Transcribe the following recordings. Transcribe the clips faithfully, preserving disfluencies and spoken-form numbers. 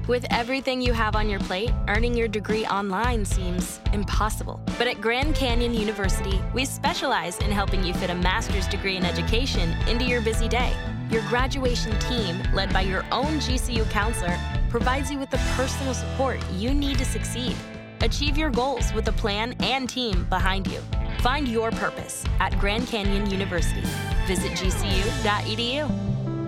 With everything you have on your plate, earning your degree online seems impossible. But at Grand Canyon University, we specialize in helping you fit a master's degree in education into your busy day. Your graduation team, led by your own G C U counselor, provides you with the personal support you need to succeed. Achieve your goals with a plan and team behind you. Find your purpose at Grand Canyon University. Visit g c u dot e d u.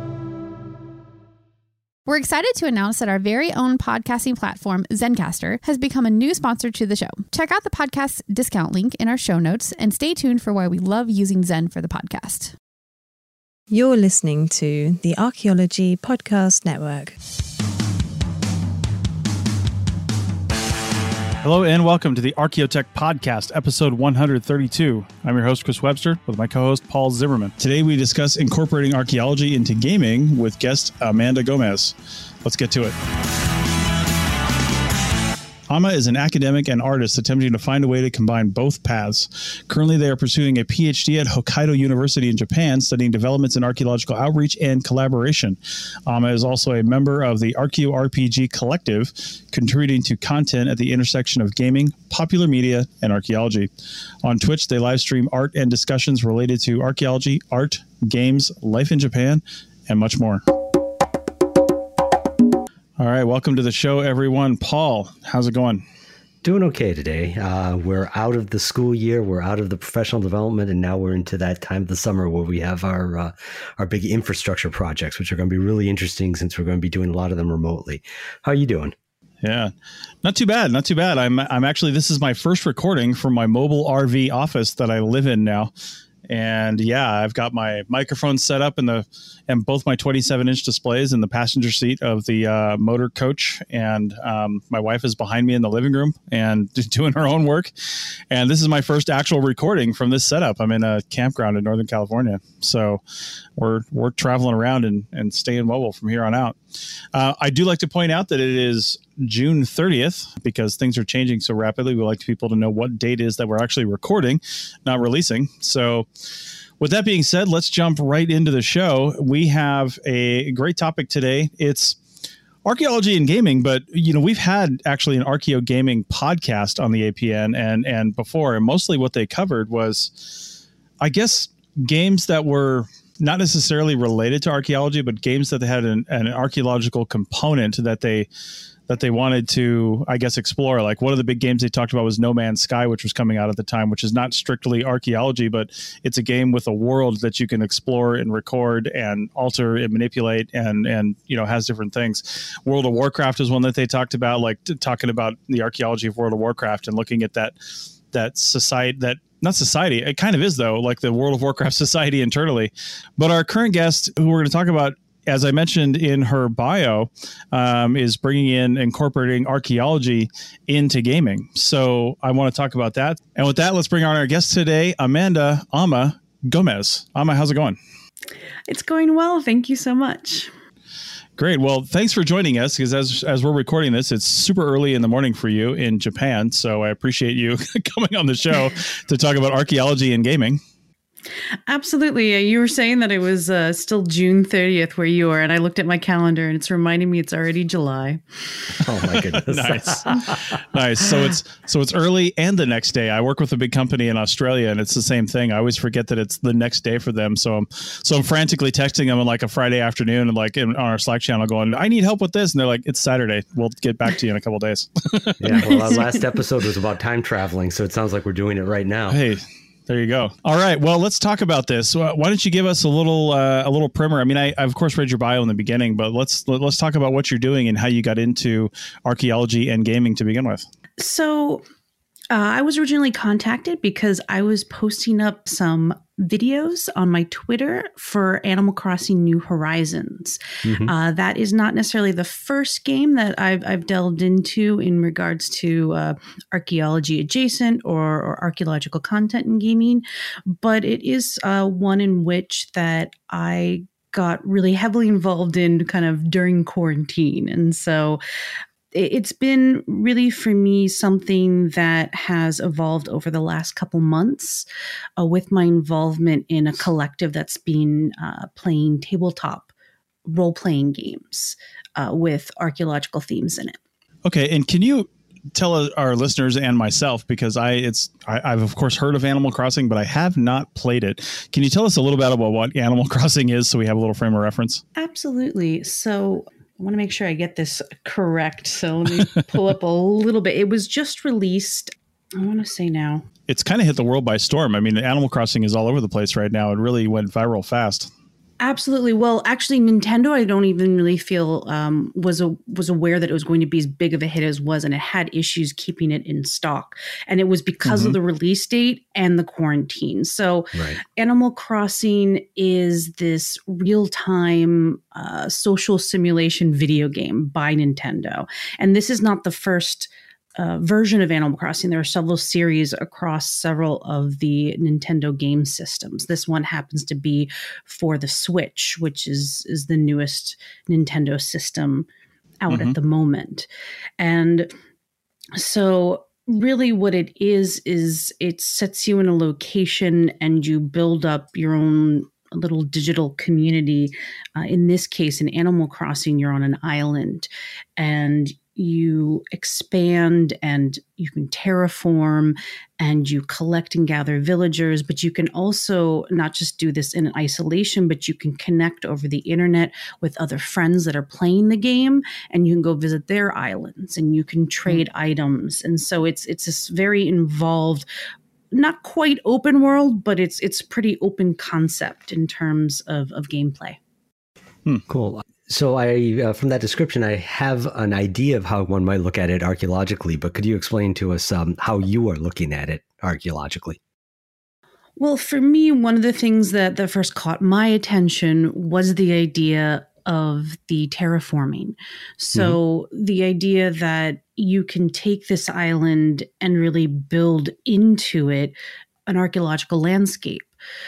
We're excited to announce that our very own podcasting platform, Zencastr, has become a new sponsor to the show. Check out the podcast discount link in our show notes and stay tuned for why we love using Zen for the podcast. You're listening to the Archaeology Podcast Network. Hello and welcome to the Archaeotech Podcast, episode one hundred thirty-two. I'm your host, Chris Webster, with my co-host, Paul Zimmerman. Today we discuss incorporating archaeology into gaming with guest Amanda Gomez. Let's get to it. Ama is an academic and artist attempting to find a way to combine both paths. Currently, they are pursuing a P H D at Hokkaido University in Japan, studying developments in archaeological outreach and collaboration. Ama is also a member of the ArchaeoRPG Collective, contributing to content at the intersection of gaming, popular media, and archaeology. On Twitch, they live stream art and discussions related to archaeology, art, games, life in Japan, and much more. All right, welcome to the show, everyone. Paul, how's it going? Doing okay today. Uh, we're out of the school year, we're out of the professional development, and now we're into that time of the summer where we have our uh, our big infrastructure projects, which are going to be really interesting since we're going to be doing a lot of them remotely. How are you doing? Yeah, not too bad, not too bad. I'm I'm actually, this is my first recording from my mobile R V office that I live in now. And yeah, I've got my microphone set up in the and both my twenty-seven inch displays in the passenger seat of the uh, motor coach. And um, my wife is behind me in the living room and doing her own work. And this is my first actual recording from this setup. I'm in a campground in Northern California. So we're we're traveling around and, and staying mobile from here on out. Uh, I do like to point out that it is June thirtieth, because things are changing so rapidly. We like people to know what date it is that we're actually recording, not releasing. So with that being said, let's jump right into the show. We have a great topic today. It's archaeology and gaming, but you know, we've had actually an Archaeo Gaming podcast on the A P N and and before, and mostly what they covered was, I guess, games that were not necessarily related to archaeology, but games that they had an, an archaeological component that they that they wanted to, I guess, explore. Like one of the big games they talked about was No Man's Sky, which was coming out at the time, which is not strictly archaeology, but it's a game with a world that you can explore and record and alter and manipulate and, and you know, has different things. World of Warcraft is one that they talked about, like t- talking about the archaeology of World of Warcraft and looking at that, that society, that not society, it kind of is though, like the World of Warcraft society internally. But our current guest, who we're going to talk about, as I mentioned in her bio, um, is bringing in, incorporating archaeology into gaming. So I want to talk about that. And with that, let's bring on our guest today, Amanda Ama Gomez. Ama, how's it going? It's going well. Thank you so much. Great. Well, thanks for joining us, because as as we're recording this, it's super early in the morning for you in Japan. So I appreciate you coming on the show to talk about archaeology and gaming. Absolutely. You were saying that it was uh, still June thirtieth where you are, and I looked at my calendar and it's reminding me it's already July. Oh my goodness. Nice. Nice. So it's so it's early and the next day. I work with a big company in Australia and it's the same thing. I always forget that it's the next day for them. So I'm so I'm frantically texting them on like a Friday afternoon and like in, on our Slack channel going, I need help with this. And they're like, it's Saturday. We'll get back to you in a couple of days. Yeah. Well, our last episode was about time traveling, so it sounds like we're doing it right now. Hey. There you go. All right. Well, let's talk about this. Why don't you give us a little uh, a little primer? I mean, I, I of course read your bio in the beginning, but let's let, let's talk about what you're doing and how you got into archaeology and gaming to begin with. So uh, I was originally contacted because I was posting up some videos on my Twitter for Animal Crossing New Horizons. Mm-hmm. Uh, that is not necessarily the first game that I've, I've delved into in regards to uh, archaeology adjacent or, or archaeological content in gaming, but it is uh, one in which that I got really heavily involved in kind of during quarantine. And so it's been really, for me, something that has evolved over the last couple months uh, with my involvement in a collective that's been uh, playing tabletop role-playing games uh, with archaeological themes in it. Okay, and can you tell our listeners and myself, because I it's I, I've of course heard of Animal Crossing, but I have not played it. Can you tell us a little bit about what Animal Crossing is, so we have a little frame of reference? Absolutely. So I want to make sure I get this correct. So let me pull up a little bit. It was just released, I want to say now. It's kind of hit the world by storm. I mean, Animal Crossing is all over the place right now. It really went viral fast. Absolutely. Well, actually, Nintendo, I don't even really feel um, was a, was aware that it was going to be as big of a hit as was, and it had issues keeping it in stock. And it was because mm-hmm. of the release date and the quarantine. So right. Animal Crossing is this real-time uh, social simulation video game by Nintendo. And this is not the first Uh, version of Animal Crossing. There are several series across several of the Nintendo game systems. This one happens to be for the Switch, which is is the newest Nintendo system out mm-hmm. at the moment. And so really what it is, is it sets you in a location and you build up your own little digital community. Uh, in this case, in Animal Crossing, you're on an island and you expand and you can terraform and you collect and gather villagers, but you can also not just do this in isolation, but you can connect over the internet with other friends that are playing the game, and you can go visit their islands and you can trade mm-hmm. items. And so it's it's this very involved, not quite open world, but it's it's pretty open concept in terms of, of gameplay. Hmm, cool. So I, uh, from that description, I have an idea of how one might look at it archaeologically, but could you explain to us um, how you are looking at it archaeologically? Well, for me, one of the things that, that first caught my attention was the idea of the terraforming. So mm-hmm. the idea that you can take this island and really build into it an archaeological landscape.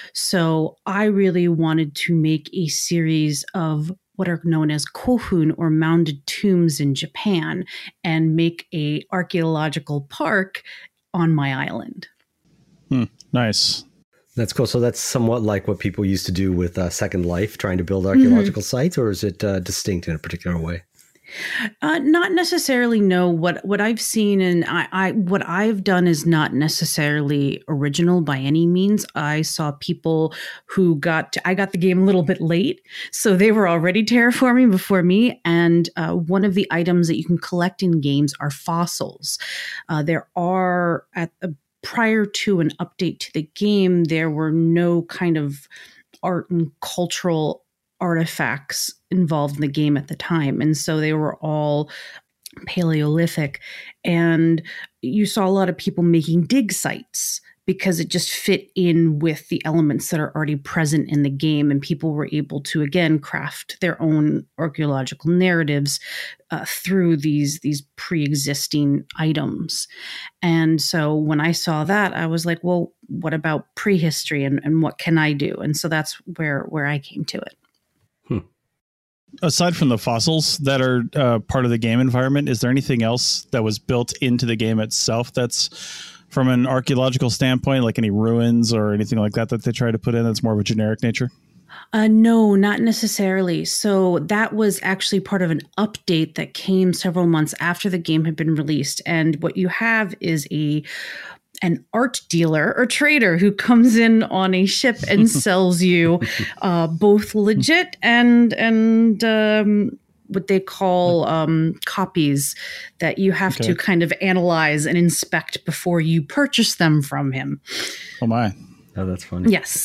So I really wanted to make a series of what are known as kohun, or mounded tombs in Japan, and make a archaeological park on my island. Hmm, nice. That's cool. So that's somewhat like what people used to do with uh, Second Life, trying to build archaeological mm-hmm. sites, or is it uh, distinct in a particular way? Uh, not necessarily. No. What what I've seen and I, I what I've done is not necessarily original by any means. I saw people who got to, I got the game a little bit late, so they were already terraforming before me. And uh, one of the items that you can collect in games are fossils. Uh, there are at the prior to an update to the game, there were no kind of art and cultural artifacts involved in the game at the time. And so they were all Paleolithic. And you saw a lot of people making dig sites because it just fit in with the elements that are already present in the game. And people were able to, again, craft their own archaeological narratives uh, through these, these pre-existing items. And so when I saw that, I was like, well, what about prehistory and, and what can I do? And so that's where, where I came to it. Aside from the fossils that are uh, part of the game environment, is there anything else that was built into the game itself that's from an archaeological standpoint, like any ruins or anything like that that they try to put in that's more of a generic nature? Uh, no, not necessarily. So that was actually part of an update that came several months after the game had been released. And what you have is a an art dealer or trader who comes in on a ship and sells you uh, both legit and and um, what they call um, copies that you have okay. to kind of analyze and inspect before you purchase them from him. Oh my! Oh, that's funny. Yes.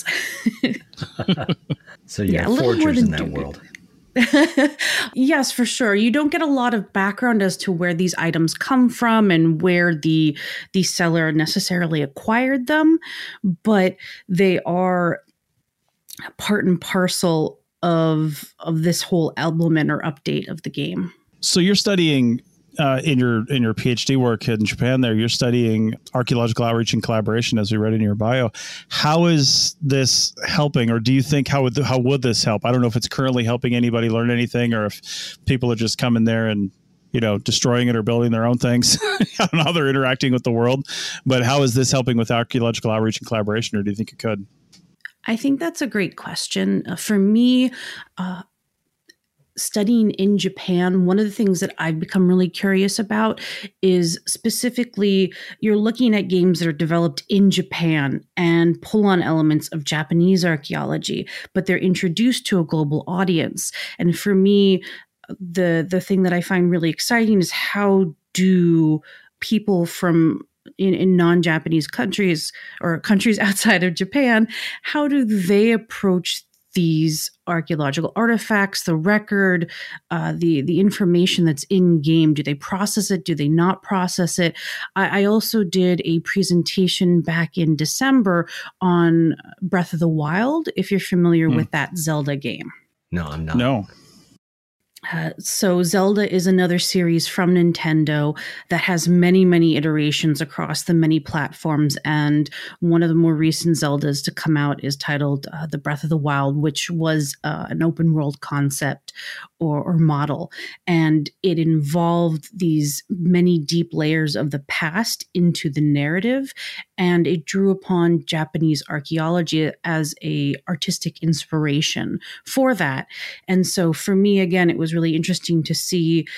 So you yeah, have forgers in that dude. world. Yes, for sure. You don't get a lot of background as to where these items come from and where the the seller necessarily acquired them, but they are part and parcel of of this whole element or update of the game. So you're studying uh, in your in your PhD work in Japan there, you're studying archaeological outreach and collaboration, as we read in your bio. How is this helping, or do you think how would how would this help? I don't know if it's currently helping anybody learn anything, or if people are just coming there and, you know, destroying it or building their own things. I don't know how they're interacting with the world, but how is this helping with archaeological outreach and collaboration, or do you think it could? I think that's a great question. Uh, for me, uh, studying in Japan, one of the things that I've become really curious about is specifically you're looking at games that are developed in Japan and pull on elements of Japanese archaeology, but they're introduced to a global audience. And for me, the the thing that I find really exciting is how do people from in, in non-Japanese countries or countries outside of Japan, how do they approach these archaeological artifacts, the record, uh, the the information that's in game? Do they process it? Do they not process it? I, I also did a presentation back in December on Breath of the Wild, if you're familiar hmm. with that Zelda game. No, I'm not. No. Uh, so Zelda is another series from Nintendo that has many, many iterations across the many platforms. And one of the more recent Zeldas to come out is titled uh, The Breath of the Wild, which was uh, an open world concept or, or model. And it involved these many deep layers of the past into the narrative. And it drew upon Japanese archaeology as a artistic inspiration for that. And so for me, again, it was really interesting to see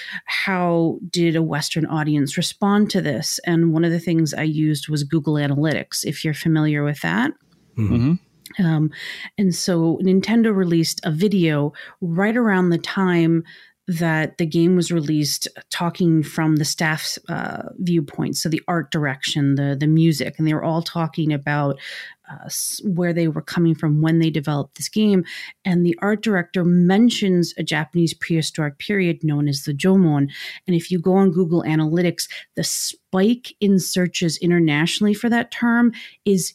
how did a Western audience respond to this. And one of the things I used was Google Analytics, if you're familiar with that. Mm-hmm. Um, and so Nintendo released a video right around the time that the game was released, talking from the staff's uh, viewpoint, so the art direction, the the music, and they were all talking about uh, where they were coming from when they developed this game. And the art director mentions a Japanese prehistoric period known as the Jomon. And if you go on Google Analytics, the spike in searches internationally for that term is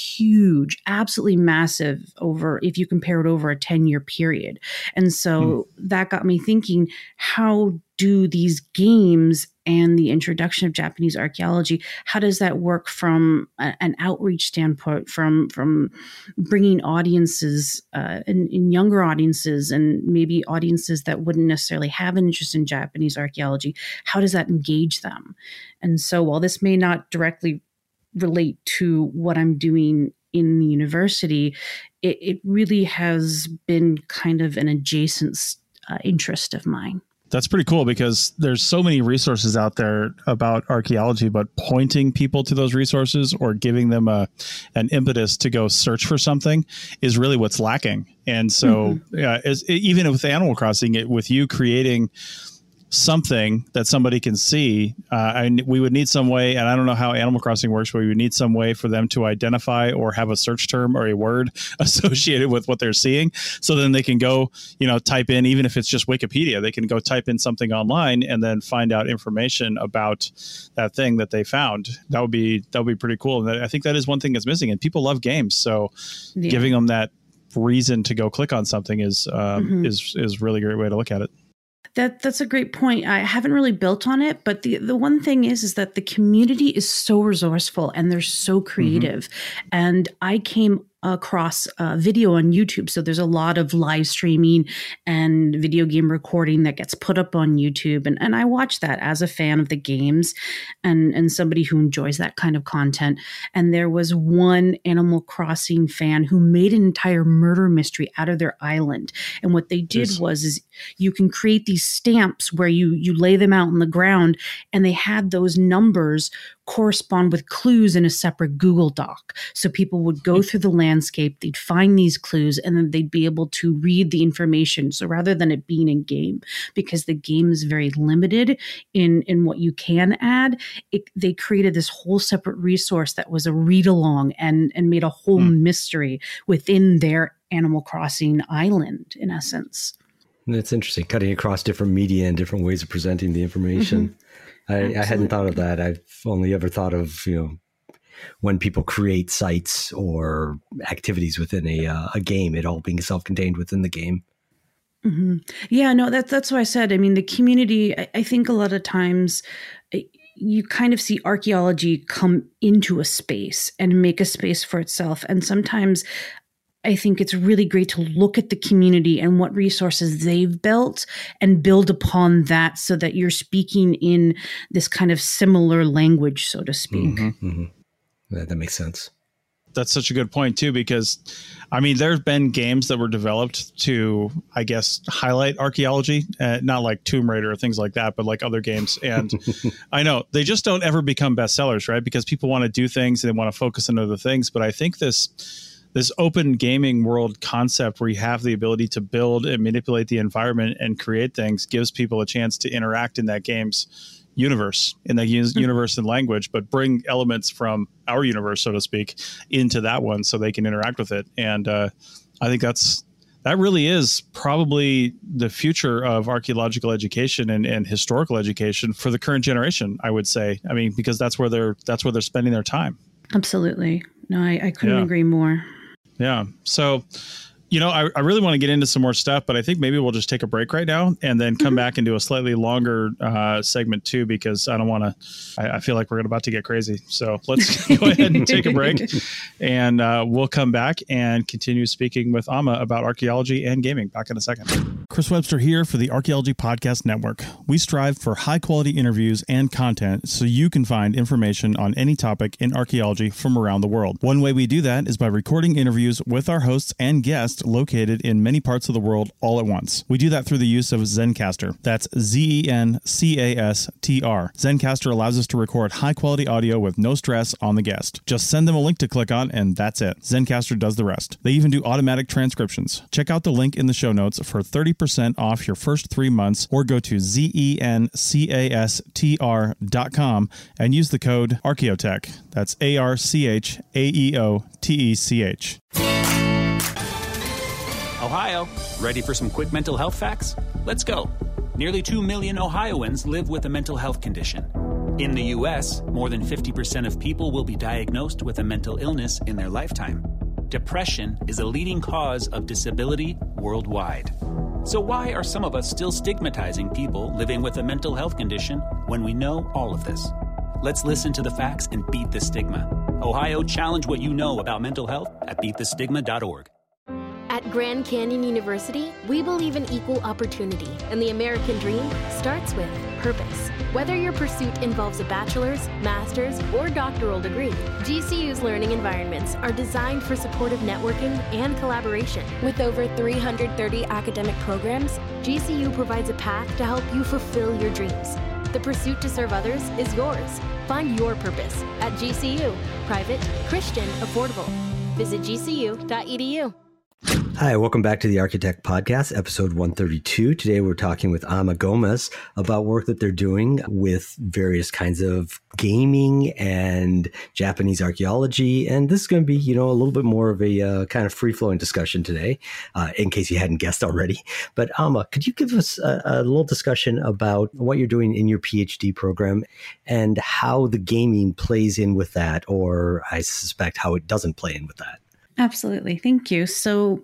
huge, absolutely massive over if you compare it over a ten-year period. And so mm. that got me thinking, how do these games and the introduction of Japanese archaeology, how does that work from a, an outreach standpoint, from from bringing audiences uh, and, and younger audiences and maybe audiences that wouldn't necessarily have an interest in Japanese archaeology? How does that engage them? And so while this may not directly relate to what I'm doing in the university, it, it really has been kind of an adjacent uh, interest of mine. That's pretty cool because there's so many resources out there about archaeology, but pointing people to those resources or giving them a an impetus to go search for something is really what's lacking. And so mm-hmm. uh, as, even with Animal Crossing, it, with you creating something that somebody can see, uh, and we would need some way, and I don't know how Animal Crossing works, but we would need some way for them to identify or have a search term or a word associated with what they're seeing. So then they can go, you know, type in, even if it's just Wikipedia, they can go type in something online and then find out information about that thing that they found. That would be, that would be pretty cool. And I think that is one thing that's missing, and people love games. So yeah. giving them that reason to go click on something is, um, mm-hmm. is, is really a great way to look at it. That that's a great point. I haven't really built on it, but the, the one thing is, is that the community is so resourceful and they're so creative. Mm-hmm. And I came across uh, video on YouTube. So there's a lot of live streaming and video game recording that gets put up on YouTube. And, and I watch that as a fan of the games and, and somebody who enjoys that kind of content. And there was one Animal Crossing fan who made an entire murder mystery out of their island. And what they did yes. was is you can create these stamps where you you lay them out on the ground, and they had those numbers correspond with clues in a separate Google Doc. So people would go through the landscape, they'd find these clues, and then they'd be able to read the information. So rather than it being in game, because the game is very limited in, in what you can add, it, they created this whole separate resource that was a read along and, and made a whole mm. mystery within their Animal Crossing island, in essence. That's interesting, cutting across different media and different ways of presenting the information. Mm-hmm. I, I hadn't thought of that. I've only ever thought of, you know, when people create sites or activities within a uh, a game, it all being self-contained within the game. Mm-hmm. Yeah, no, that, that's what I said. I mean, the community, I, I think a lot of times you kind of see archaeology come into a space and make a space for itself. And sometimes I think it's really great to look at the community and what resources they've built and build upon that so that you're speaking in this kind of similar language, so to speak. Mm-hmm. Mm-hmm. That, that makes sense. that's such a good point too, because I mean, there's been games that were developed to, I guess, highlight archaeology, uh, not like Tomb Raider or things like that, but like other games. And I know they just don't ever become bestsellers, right? Because people want to do things and they want to focus on other things. But I think this this open gaming world concept where you have the ability to build and manipulate the environment and create things gives people a chance to interact in that game's universe, in the universe and language, but bring elements from our universe, so to speak, into that one so they can interact with it. And uh, I think that's that really is probably the future of archaeological education and, and historical education for the current generation, I would say. I mean, because that's where they're that's where they're spending their time. Absolutely. No, I, I couldn't yeah. agree more. Yeah. So, you know, I, I really want to get into some more stuff, but I think maybe we'll just take a break right now and then come mm-hmm. back and do a slightly longer uh, segment too, because I don't want to, I, I feel like we're about to get crazy. So let's go ahead and take a break and uh, we'll come back and continue speaking with Amma about archaeology and gaming. Back in a second. Chris Webster here for the Archaeology Podcast Network. We strive for high quality interviews and content so you can find information on any topic in archaeology from around the world. One way we do that is by recording interviews with our hosts and guests located in many parts of the world all at once. We do that through the use of Zencastr. That's Z E N C A S T R. Zencastr allows us to record high-quality audio with no stress on the guest. Just send them a link to click on, and that's it. Zencastr does the rest. They even do automatic transcriptions. Check out the link in the show notes for thirty percent off your first three months, or go to Z E N C A S T R dot com and use the code Archaeotech. That's A R C H A E O T E C H. Ohio, ready for some quick mental health facts? Let's go. Nearly two million Ohioans live with a mental health condition. In the U S, more than fifty percent of people will be diagnosed with a mental illness in their lifetime. Depression is a leading cause of disability worldwide. So why are some of us still stigmatizing people living with a mental health condition when we know all of this? Let's listen to the facts and beat the stigma. Ohio, challenge what you know about mental health at beat the stigma dot org. At Grand Canyon University, we believe in equal opportunity, and the American dream starts with purpose. Whether your pursuit involves a bachelor's, master's, or doctoral degree, G C U's learning environments are designed for supportive networking and collaboration. With over three hundred thirty academic programs, G C U provides a path to help you fulfill your dreams. The pursuit to serve others is yours. Find your purpose at G C U. Private, Christian, affordable. Visit G C U dot E D U. Hi, welcome back to the Architect Podcast, episode one thirty-two. Today we're talking with Amma Gomez about work that they're doing with various kinds of gaming and Japanese archaeology. And this is going to be, you know, a little bit more of a uh, kind of free-flowing discussion today, uh, in case you hadn't guessed already. But Amma, could you give us a, a little discussion about what you're doing in your PhD program and how the gaming plays in with that, or I suspect how it doesn't play in with that? Absolutely. Thank you. So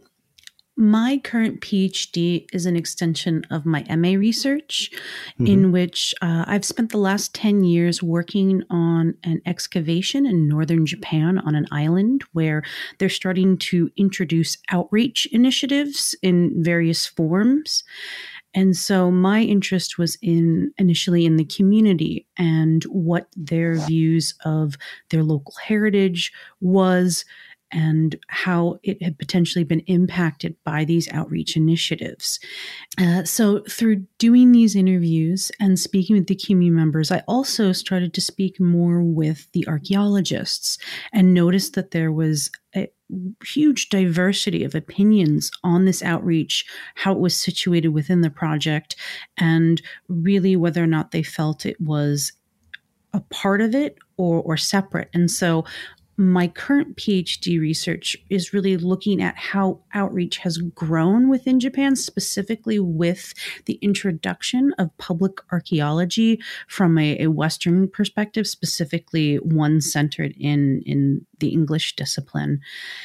my current PhD is an extension of my M A research, mm-hmm. in which uh, I've spent the last ten years working on an excavation in northern Japan on an island where they're starting to introduce outreach initiatives in various forms. And so my interest was in initially in the community and what their views of their local heritage was, and how it had potentially been impacted by these outreach initiatives. Uh, so through doing these interviews and speaking with the community members, I also started to speak more with the archaeologists and noticed that there was a huge diversity of opinions on this outreach, how it was situated within the project, and really whether or not they felt it was a part of it or, or separate. And so my current PhD research is really looking at how outreach has grown within Japan, specifically with the introduction of public archaeology from a, a Western perspective, specifically one centered in, in the English discipline.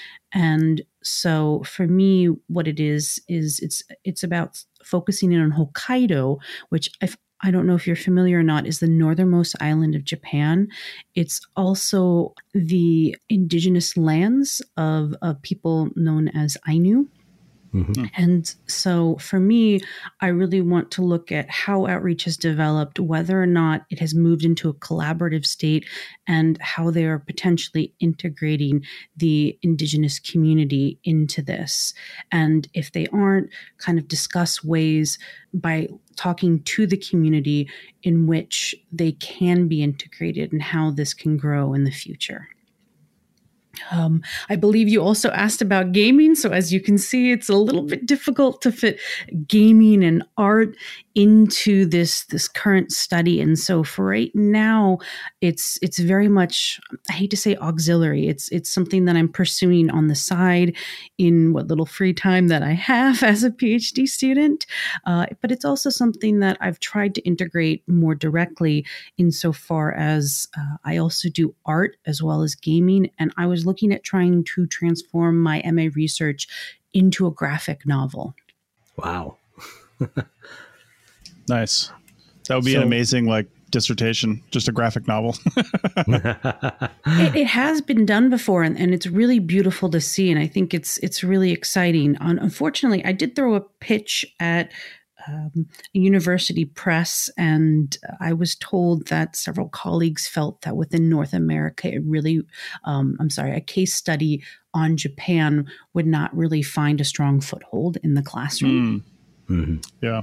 And so for me, what it is, is it's it's about focusing in on Hokkaido, which I've I don't know if you're familiar or not, is the northernmost island of Japan. It's also the indigenous lands of, of people known as Ainu. Mm-hmm. And so for me, I really want to look at how outreach has developed, whether or not it has moved into a collaborative state, and how they are potentially integrating the Indigenous community into this. And if they aren't, kind of discuss ways by talking to the community in which they can be integrated and how this can grow in the future. Um, I believe you also asked about gaming. So as you can see, it's a little bit difficult to fit gaming and art into this, this current study. And so for right now, it's it's very much, I hate to say auxiliary. It's it's something that I'm pursuing on the side in what little free time that I have as a PhD student. Uh, but it's also something that I've tried to integrate more directly insofar as uh, I also do art as well as gaming. And I was looking at trying to transform my M A research into a graphic novel. Wow. Nice. That would be so, an amazing like dissertation, just a graphic novel. it, it has been done before, and, and it's really beautiful to see. And I think it's it's really exciting. Um, unfortunately, I did throw a pitch at um, a university press, and I was told that several colleagues felt that within North America, it really, um, I'm sorry, a case study on Japan would not really find a strong foothold in the classroom. Mm. Mm-hmm. Yeah.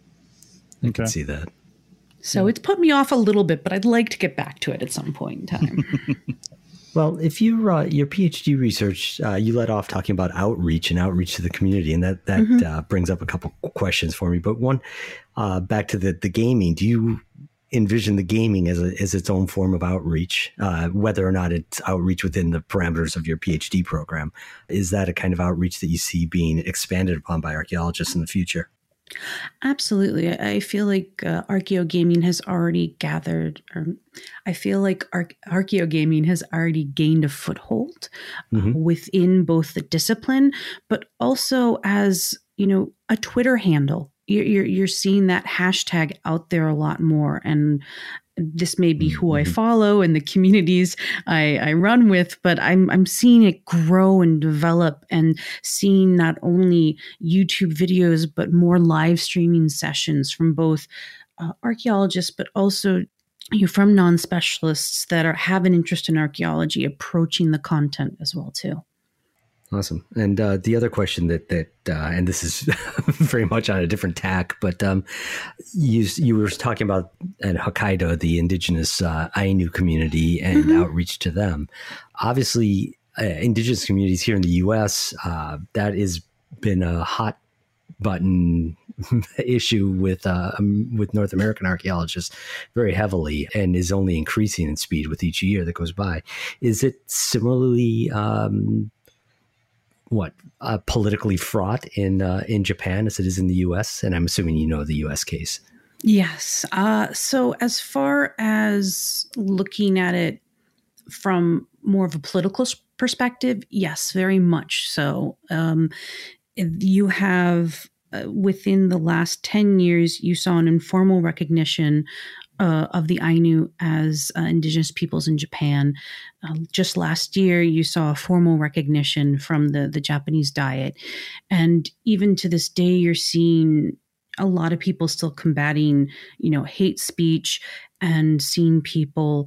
I okay. can see that. So yeah. It's put me off a little bit, but I'd like to get back to it at some point in time. Well, if you uh, your PhD research, uh, you led off talking about outreach and outreach to the community, and that that mm-hmm. uh, brings up a couple questions for me. But one, uh, back to the the gaming. Do you envision the gaming as a, as its own form of outreach, uh, whether or not it's outreach within the parameters of your PhD program? Is that a kind of outreach that you see being expanded upon by archaeologists in the future? Absolutely. I feel like uh, archaeogaming has already gathered, or I feel like ar- archaeogaming has already gained a foothold mm-hmm. uh, within both the discipline, but also as, you know, a Twitter handle. You're, you're, you're seeing that hashtag out there a lot more. And this may be who I follow and the communities I, I run with, but I'm I'm seeing it grow and develop, and seeing not only YouTube videos, but more live streaming sessions from both uh, archaeologists, but also you know, from non-specialists that are have an interest in archaeology approaching the content as well too. Awesome. And uh, the other question that, that uh, and this is very much on a different tack, but um, you you were talking about at Hokkaido, the indigenous uh, Ainu community and mm-hmm. outreach to them. Obviously, uh, indigenous communities here in the U S, uh, that has been a hot button issue with uh, um, with North American archaeologists very heavily, and is only increasing in speed with each year that goes by. Is it similarly um, what uh, politically fraught in uh, in Japan as it is in the U S? And I'm assuming you know the U S case. Yes. Uh, so as far as looking at it from more of a political perspective, yes, very much so. Um, you have uh, within the last ten years, you saw an informal recognition Uh, of the Ainu as uh, indigenous peoples in Japan. Uh, just last year, you saw a formal recognition from the, the Japanese Diet. And even to this day, you're seeing a lot of people still combating, you know, hate speech, and seeing people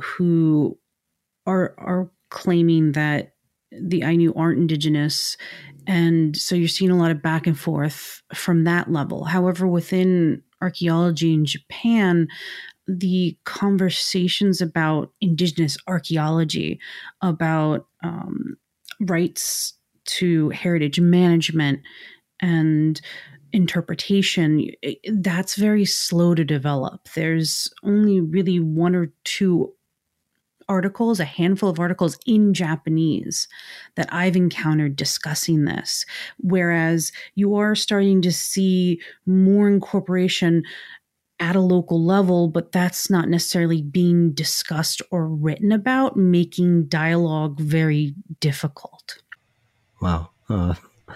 who are are claiming that the Ainu aren't indigenous. And so you're seeing a lot of back and forth from that level. However, within archaeology in Japan, the conversations about indigenous archaeology, about um, rights to heritage management and interpretation, that's very slow to develop. There's only really one or two articles, a handful of articles in Japanese that I've encountered discussing this, whereas you are starting to see more incorporation at a local level, but that's not necessarily being discussed or written about, making dialogue very difficult. Wow. Uh,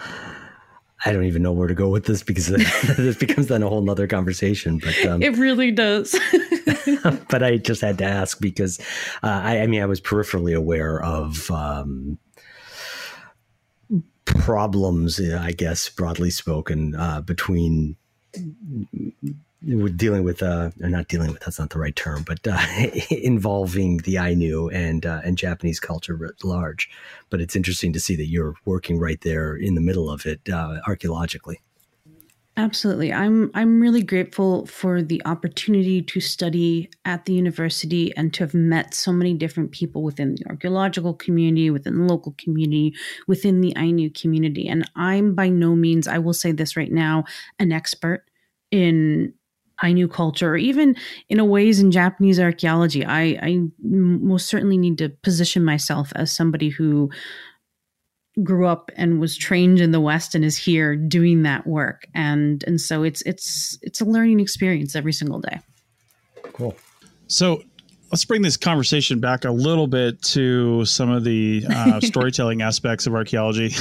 I don't even know where to go with this, because this becomes then a whole nother conversation. But um, it really does. But I just had to ask because uh, I, I mean, I was peripherally aware of um, problems, I guess, broadly spoken, uh, between dealing with, uh, or not dealing with, that's not the right term, but uh, involving the Ainu and uh, and Japanese culture writ large. But it's interesting to see that you're working right there in the middle of it uh, archaeologically. Absolutely. I'm I'm really grateful for the opportunity to study at the university and to have met so many different people within the archaeological community, within the local community, within the Ainu community. And I'm by no means, I will say this right now, an expert in Ainu culture, or even in a ways in Japanese archaeology. I, I most certainly need to position myself as somebody who grew up and was trained in the West and is here doing that work. And and so it's it's it's a learning experience every single day. Cool. So let's bring this conversation back a little bit to some of the uh, storytelling aspects of archaeology.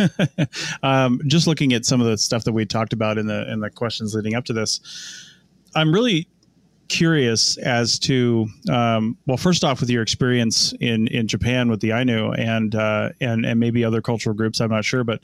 um, just looking at some of the stuff that we talked about in the in the questions leading up to this, I'm really curious as to, um, well, first off, with your experience in, in Japan with the Ainu and, uh, and, and maybe other cultural groups, I'm not sure, but,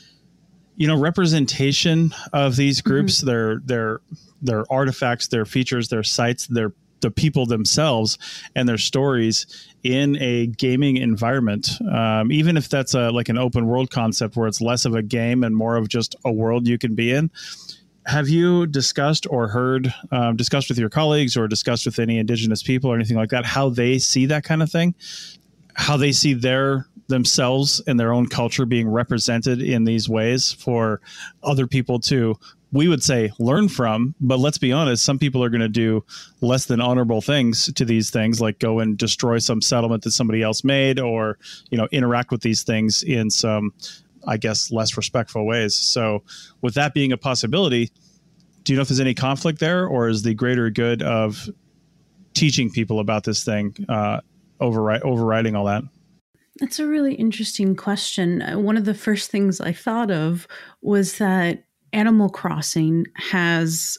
you know, representation of these groups, mm-hmm. their, their, their artifacts, their features, their sites, their, the people themselves and their stories in a gaming environment. Um, even if that's a, like an open world concept where it's less of a game and more of just a world you can be in. Have you discussed or heard, um, discussed with your colleagues or discussed with any indigenous people or anything like that, how they see that kind of thing, how they see their themselves and their own culture being represented in these ways for other people to, we would say, learn from? But let's be honest, some people are going to do less than honorable things to these things, like go and destroy some settlement that somebody else made, or, you know, interact with these things in some, I guess, less respectful ways. So with that being a possibility, do you know if there's any conflict there, or is the greater good of teaching people about this thing uh, overri- overriding all that? That's a really interesting question. One of the first things I thought of was that Animal Crossing has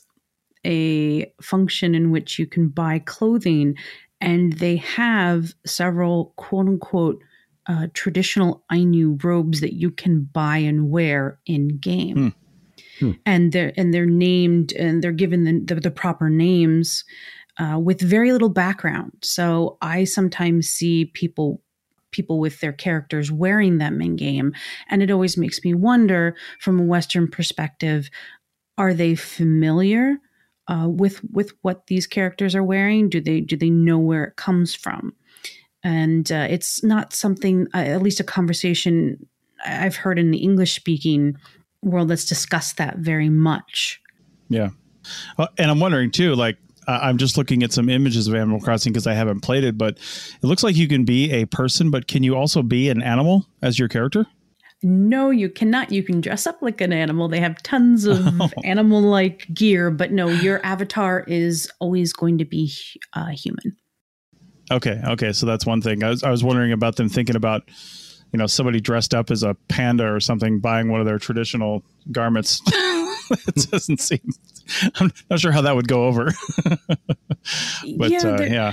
a function in which you can buy clothing, and they have several quote unquote Uh, traditional Ainu robes that you can buy and wear in game. Hmm. Hmm. And they're and they're named and they're given the, the, the proper names uh, with very little background. So I sometimes see people people with their characters wearing them in game, and it always makes me wonder, from a Western perspective, are they familiar uh, with with what these characters are wearing? Do they do they know where it comes from? And uh, it's not something, uh, at least a conversation I've heard in the English-speaking world that's discussed that very much. Yeah. Well, and I'm wondering, too, like, uh, I'm just looking at some images of Animal Crossing because I haven't played it, but it looks like you can be a person, but can you also be an animal as your character? No, you cannot. You can dress up like an animal. They have tons of oh. animal-like gear, but no, your avatar is always going to be uh, human. Okay. Okay. So that's one thing. I was, I was wondering about them thinking about, you know, somebody dressed up as a panda or something, buying one of their traditional garments. It doesn't seem, I'm not sure how that would go over. But yeah. Uh, yeah.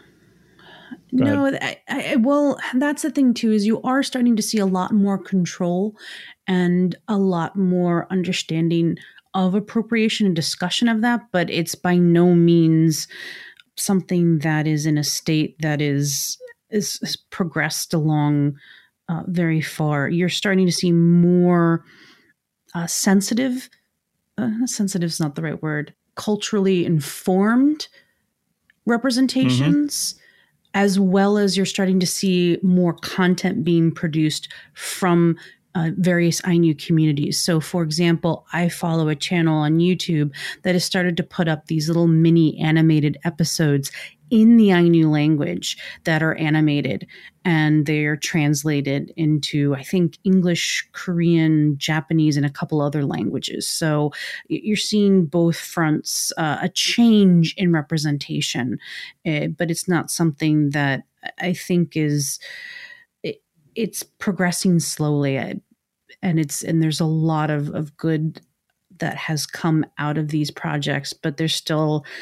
No, I, I, well, that's the thing too, is you are starting to see a lot more control and a lot more understanding of appropriation and discussion of that, but it's by no means something that is in a state that is is, is progressed along uh, very far. You're starting to see more uh, sensitive, uh, sensitive is not the right word, culturally informed representations, mm-hmm. as well as you're starting to see more content being produced from Uh, various Ainu communities. So, for example, I follow a channel on YouTube that has started to put up these little mini animated episodes in the Ainu language that are animated, and they're translated into, I think, English, Korean, Japanese, and a couple other languages. So you're seeing both fronts, uh, a change in representation, uh, but it's not something that I think is... it's progressing slowly, and it's and there's a lot of, of good that has come out of these projects, but there's still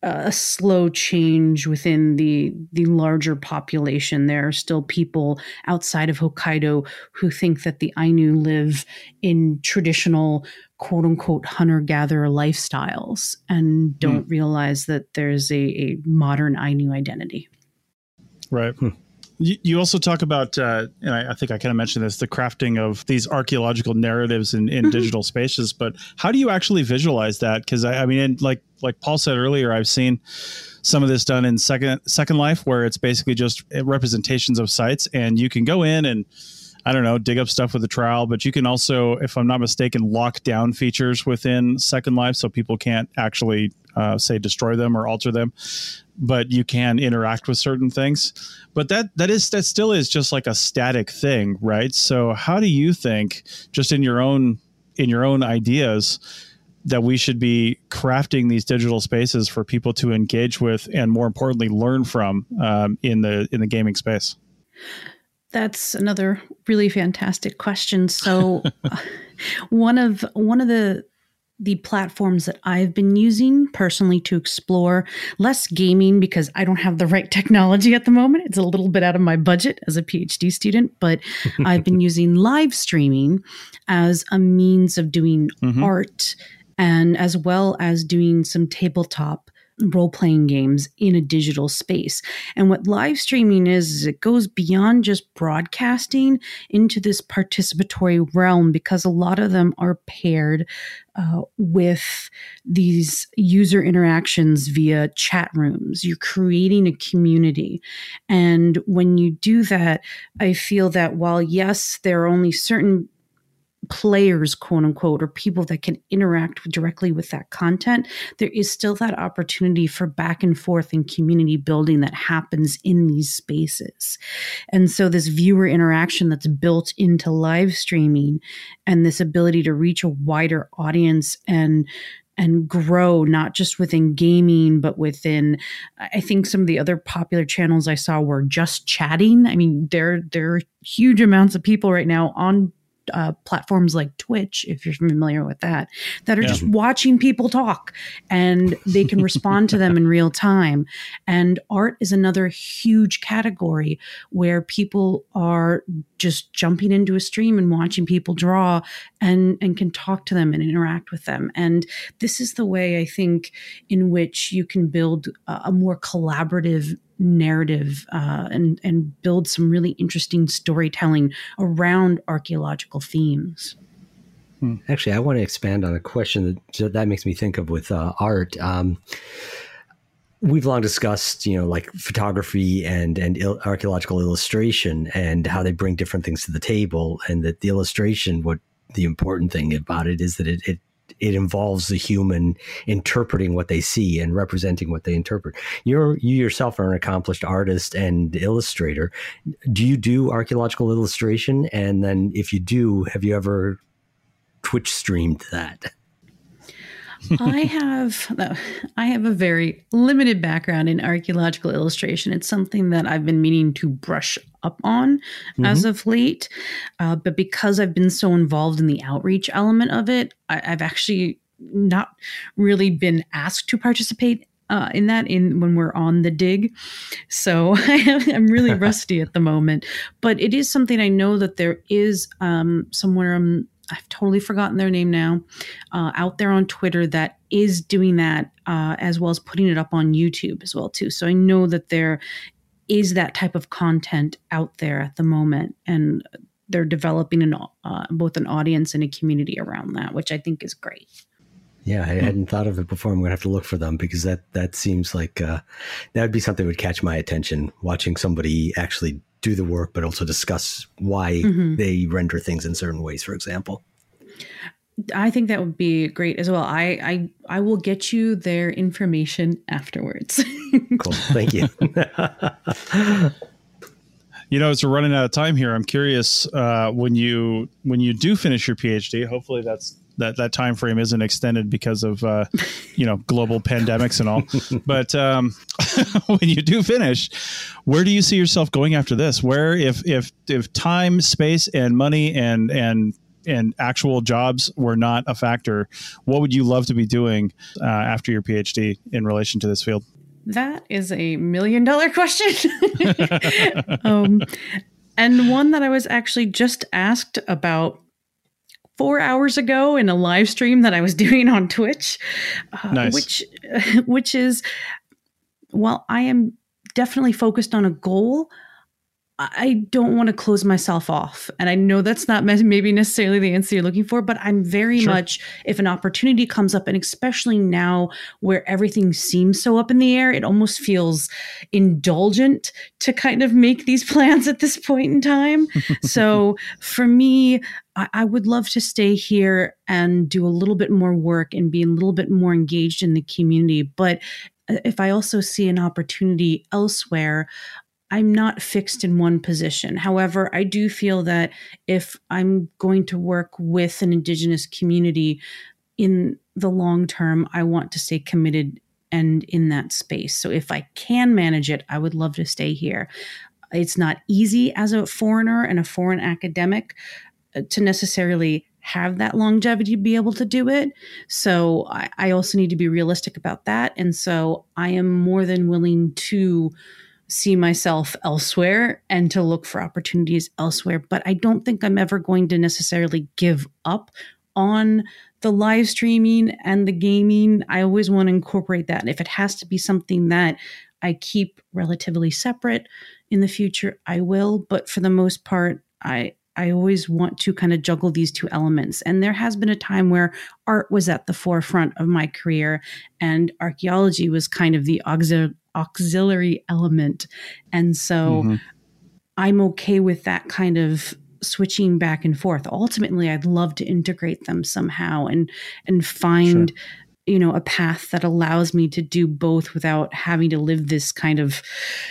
a slow change within the the larger population. There are still people outside of Hokkaido who think that the Ainu live in traditional quote unquote hunter-gatherer lifestyles and don't mm. realize that there's a, a modern Ainu identity. Right. Hmm. You, you also talk about, uh, and I, I think I kind of mentioned this, the crafting of these archaeological narratives in, in mm-hmm. digital spaces. But how do you actually visualize that? Because I, I mean, in, like like Paul said earlier, I've seen some of this done in Second Second Life, where it's basically just representations of sites, and you can go in and, I don't know, dig up stuff with the trowel, but you can also, if I'm not mistaken, lock down features within Second Life so people can't actually, uh, say, destroy them or alter them, but you can interact with certain things. But that that is that still is just like a static thing, right? So how do you think, just in your own in your own ideas, that we should be crafting these digital spaces for people to engage with and, more importantly, learn from um, in the in the gaming space? That's another really fantastic question. So uh, one of one of the the platforms that I've been using personally to explore less gaming, because I don't have the right technology at the moment. It's a little bit out of my budget as a PhD student, but I've been using live streaming as a means of doing mm-hmm. art, and as well as doing some tabletop role-playing games in a digital space. And what live streaming is, is it goes beyond just broadcasting into this participatory realm, because a lot of them are paired uh, with these user interactions via chat rooms. You're creating a community. And when you do that, I feel that while, yes, there are only certain players, quote unquote, or people that can interact directly with that content, there is still that opportunity for back and forth and community building that happens in these spaces. And so this viewer interaction that's built into live streaming and this ability to reach a wider audience and and grow, not just within gaming, but within, I think some of the other popular channels I saw were just chatting. I mean, there, there are huge amounts of people right now on Uh, platforms like Twitch, if you're familiar with that, that are yeah. just watching people talk, and they can respond to them in real time. And art is another huge category where people are just jumping into a stream and watching people draw and, and can talk to them and interact with them. And this is the way, I think, in which you can build a, a more collaborative narrative uh, and, and build some really interesting storytelling around archaeological themes. Actually, I want to expand on a question that, that makes me think of with uh, art. Um, we've long discussed, you know, like photography and, and il- archaeological illustration and how they bring different things to the table, and that the illustration, what the important thing about it is that it, it it involves the human interpreting what they see and representing what they interpret. You're, you yourself are an accomplished artist and illustrator. Do you do archaeological illustration? And then if you do, have you ever Twitch streamed that? I have I have a very limited background in archaeological illustration. It's something that I've been meaning to brush up on mm-hmm. as of late. Uh, but because I've been so involved in the outreach element of it, I, I've actually not really been asked to participate uh, in that in when we're on the dig. So I'm really rusty at the moment. But it is something I know that there is um, somewhere um, I've totally forgotten their name now, uh, out there on Twitter that is doing that, uh, as well as putting it up on YouTube as well too. So I know that there is that type of content out there at the moment, and they're developing an, uh, both an audience and a community around that, which I think is great. Yeah, I hadn't thought of it before. I'm going to have to look for them, because that, that seems like uh, that would be something that would catch my attention, watching somebody actually do the work, but also discuss why mm-hmm. they render things in certain ways, for example. I think that would be great as well. I I, I will get you their information afterwards. Cool. Thank you. You know, as we're running out of time here, I'm curious, uh, when you when you do finish your PhD, hopefully that's that that time frame isn't extended because of uh, you know, global pandemics and all. But um, when you do finish, where do you see yourself going after this? Where, if if if time, space, and money and and and actual jobs were not a factor, what would you love to be doing uh, after your PhD in relation to this field? That is a million dollar question. um, and one that I was actually just asked about four hours ago in a live stream that I was doing on Twitch, uh, nice. which, which is, while I am definitely focused on a goal, I don't want to close myself off. And I know that's not maybe necessarily the answer you're looking for, but I'm very sure. much, if an opportunity comes up, and especially now where everything seems so up in the air, it almost feels indulgent to kind of make these plans at this point in time. So for me, I, I would love to stay here and do a little bit more work and be a little bit more engaged in the community. But if I also see an opportunity elsewhere, I'm not fixed in one position. However, I do feel that if I'm going to work with an Indigenous community in the long term, I want to stay committed and in that space. So if I can manage it, I would love to stay here. It's not easy as a foreigner and a foreign academic to necessarily have that longevity to be able to do it. So I, I also need to be realistic about that. And so I am more than willing to see myself elsewhere and to look for opportunities elsewhere. But I don't think I'm ever going to necessarily give up on the live streaming and the gaming. I always want to incorporate that. And if it has to be something that I keep relatively separate in the future, I will. But for the most part, I I always want to kind of juggle these two elements. And there has been a time where art was at the forefront of my career and archaeology was kind of the auxiliary auxiliary element. And so mm-hmm. I'm okay with that kind of switching back and forth. Ultimately, I'd love to integrate them somehow and and find, sure. you know, a path that allows me to do both without having to live this kind of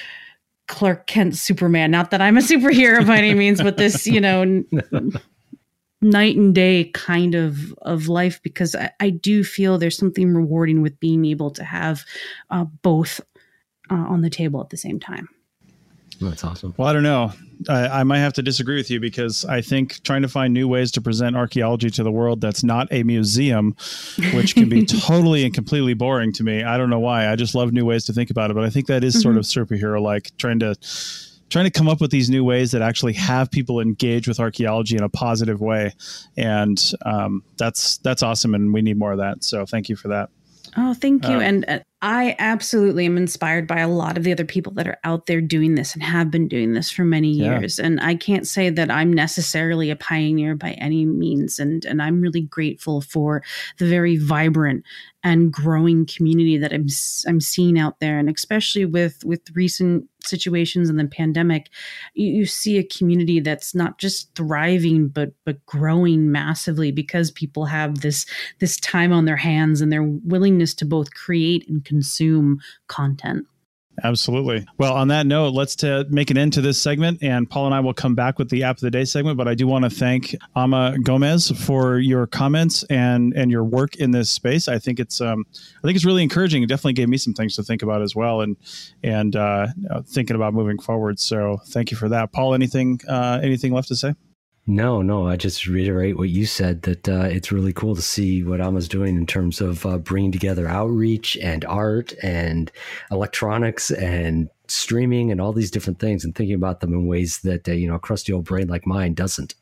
Clark Kent Superman. Not that I'm a superhero by any means, but this, you know, n- night and day kind of of life, because I, I do feel there's something rewarding with being able to have uh, both Uh, on the table at the same time. That's awesome. Well, I don't know. I, I might have to disagree with you, because I think trying to find new ways to present archaeology to the world that's not a museum, which can be totally and completely boring to me. I don't know why. I just love new ways to think about it. But I think that is mm-hmm. sort of superhero-like, trying to trying to come up with these new ways that actually have people engage with archaeology in a positive way. And um, that's that's awesome. And we need more of that. So thank you for that. Oh, thank you. Um, and uh, I absolutely am inspired by a lot of the other people that are out there doing this and have been doing this for many years. Yeah. And I can't say that I'm necessarily a pioneer by any means. And, and I'm really grateful for the very vibrant and growing community that I'm I'm seeing out there. And especially with, with recent situations and the pandemic, you, you see a community that's not just thriving, but but growing massively because people have this this time on their hands and their willingness to both create and consume content. Absolutely. Well, on that note, let's to make an end to this segment, and Paul and I will come back with the App of the Day segment. But I do want to thank Ama Gomez for your comments and and your work in this space. I think it's um I think it's really encouraging. It definitely gave me some things to think about as well, and and uh, thinking about moving forward. So thank you for that, Paul. Anything uh, anything left to say? No, no. I just reiterate what you said, that uh, it's really cool to see what Ama's doing in terms of uh, bringing together outreach and art and electronics and streaming and all these different things, and thinking about them in ways that, uh, you know, a crusty old brain like mine doesn't.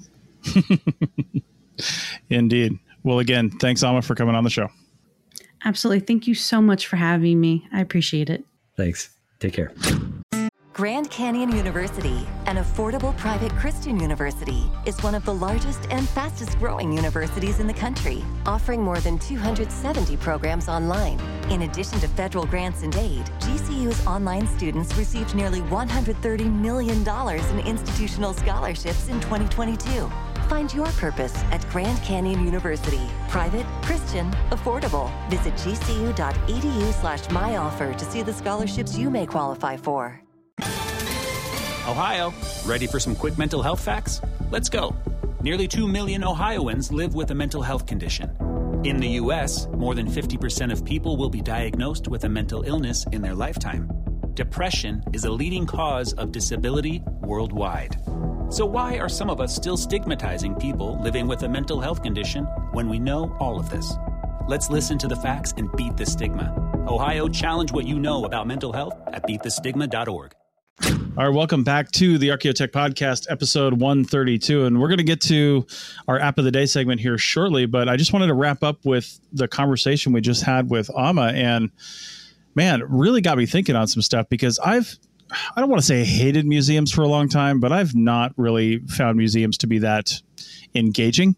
Indeed. Well, again, thanks, Ama, for coming on the show. Absolutely. Thank you so much for having me. I appreciate it. Thanks. Take care. Grand Canyon University, an affordable private Christian university, is one of the largest and fastest growing universities in the country, offering more than two hundred seventy programs online. In addition to federal grants and aid, G C U's online students received nearly one hundred thirty million dollars in institutional scholarships in twenty twenty-two. Find your purpose at Grand Canyon University. Private, Christian, affordable. Visit gcu.edu slash my offer to see the scholarships you may qualify for. Ohio, ready for some quick mental health facts? Let's go. Nearly two million Ohioans live with a mental health condition. In the U S, more than fifty percent of people will be diagnosed with a mental illness in their lifetime. Depression is a leading cause of disability worldwide. So why are some of us still stigmatizing people living with a mental health condition when we know all of this? Let's listen to the facts and beat the stigma. Ohio, challenge what you know about mental health at beat the stigma dot org. All right, welcome back to the Archaeotech Podcast, episode one thirty-two. And we're going to get to our App of the Day segment here shortly, but I just wanted to wrap up with the conversation we just had with Amma. And man, it really got me thinking on some stuff, because I've, I don't want to say I hated museums for a long time, but I've not really found museums to be that engaging.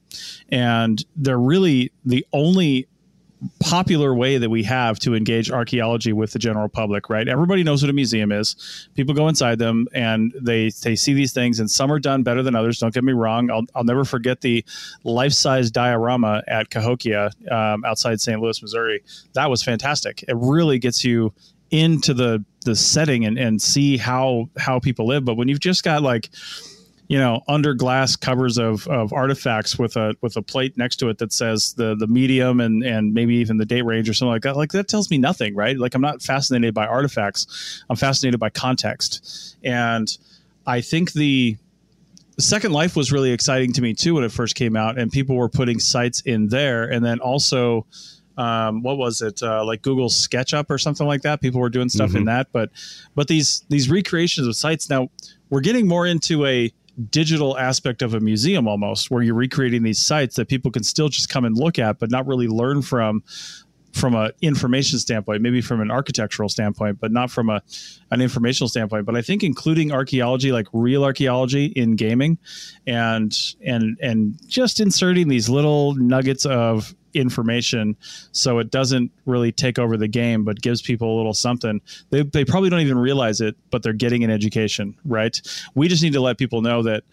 And they're really the only popular way that we have to engage archaeology with the general public, right? Everybody knows what a museum is. People go inside them and they they see these things, and some are done better than others. Don't get me wrong. I'll, I'll never forget the life-size diorama at Cahokia um, outside Saint Louis, Missouri. That was fantastic. It really gets you into the the setting and, and see how how people live. But when you've just got like, you know, under glass covers of, of artifacts with a with a plate next to it that says the the medium and and maybe even the date range or something like that, like that tells me nothing, right? Like, I'm not fascinated by artifacts. I'm fascinated by context. And I think the Second Life was really exciting to me too when it first came out, and people were putting sites in there. And then also, um, what was it? Uh, like Google SketchUp or something like that. People were doing stuff mm-hmm. in that. But but these these recreations of sites, now we're getting more into a digital aspect of a museum almost, where you're recreating these sites that people can still just come and look at, but not really learn from from a information standpoint, maybe from an architectural standpoint, but not from a an informational standpoint. But I think including archaeology, like real archaeology in gaming, and and and just inserting these little nuggets of information so it doesn't really take over the game, but gives people a little something. They, they probably don't even realize it, but they're getting an education, right? We just need to let people know that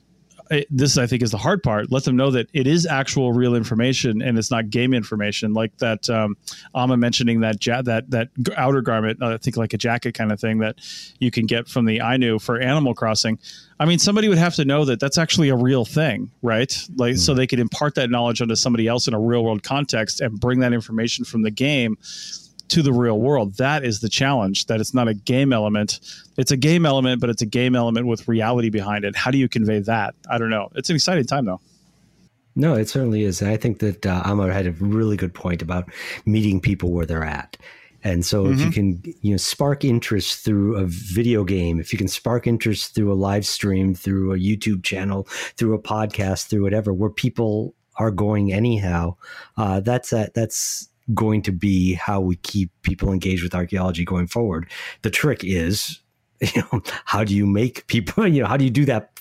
it, this, I think, is the hard part. Let them know that it is actual real information and it's not game information. Like that um, Amma mentioning that ja- that that outer garment, I think like a jacket kind of thing that you can get from the Ainu for Animal Crossing. I mean, somebody would have to know that that's actually a real thing, right? Like, mm. so they could impart that knowledge onto somebody else in a real world context and bring that information from the game to the real world. That is the challenge, that it's not a game element. It's a game element, but it's a game element with reality behind it. How do you convey that? I don't know. It's an exciting time, though. No, it certainly is. And I think that uh, Amma had a really good point about meeting people where they're at. And so mm-hmm. if you can, you know, spark interest through a video game, if you can spark interest through a live stream, through a YouTube channel, through a podcast, through whatever, where people are going anyhow, uh, that's a, that's going to be how we keep people engaged with archaeology going forward. The trick is, you know, how do you make people, you know, how do you do that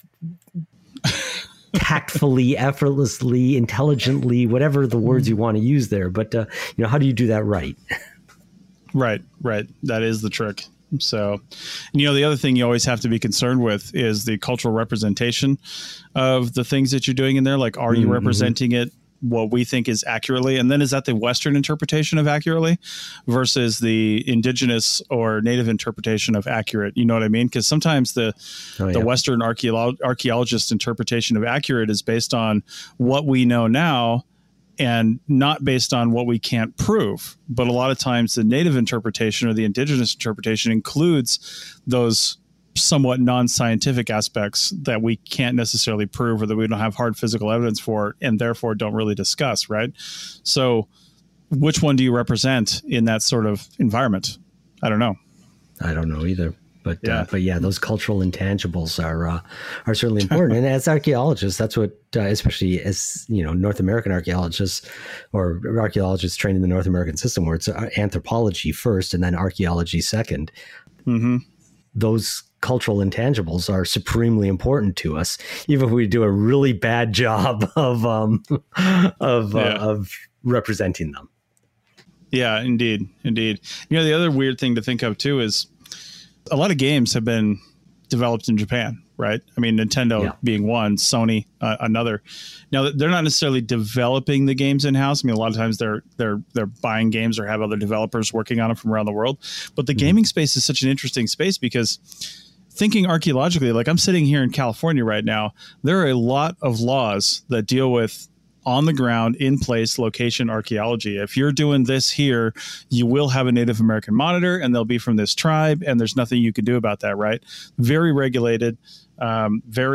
tactfully, effortlessly, intelligently, whatever the words you want to use there. But, uh, you know, how do you do that right? Right, right. That is the trick. So, and, you know, the other thing you always have to be concerned with is the cultural representation of the things that you're doing in there. Like, are you mm-hmm. representing it what we think is accurately? And then is that the Western interpretation of accurately versus the indigenous or native interpretation of accurate? You know what I mean? Because sometimes the oh, yeah. the Western archeolo- archaeologist interpretation of accurate is based on what we know now and not based on what we can't prove. But a lot of times the native interpretation or the indigenous interpretation includes those somewhat non-scientific aspects that we can't necessarily prove or that we don't have hard physical evidence for, and therefore don't really discuss, right? So which one do you represent in that sort of environment? I don't know. I don't know either. But yeah. Uh, but yeah, those cultural intangibles are uh, are certainly important. And as archaeologists, that's what, uh, especially as, you know, North American archaeologists or archaeologists trained in the North American system, where it's anthropology first and then archaeology second. Mm-hmm. Those cultural intangibles are supremely important to us, even if we do a really bad job of um, of yeah. uh, of representing them. Yeah, indeed, indeed. You know, the other weird thing to think of too is a lot of games have been developed in Japan, right? I mean, Nintendo yeah. being one, Sony uh, another. Now, they're not necessarily developing the games in-house. I mean, a lot of times they're they're they're buying games or have other developers working on them from around the world. But the mm-hmm. gaming space is such an interesting space because thinking archaeologically, like I'm sitting here in California right now, there are a lot of laws that deal with on the ground, in place, location archaeology. If you're doing this here, you will have a Native American monitor and they'll be from this tribe, and there's nothing you can do about that, right? Very regulated, um, very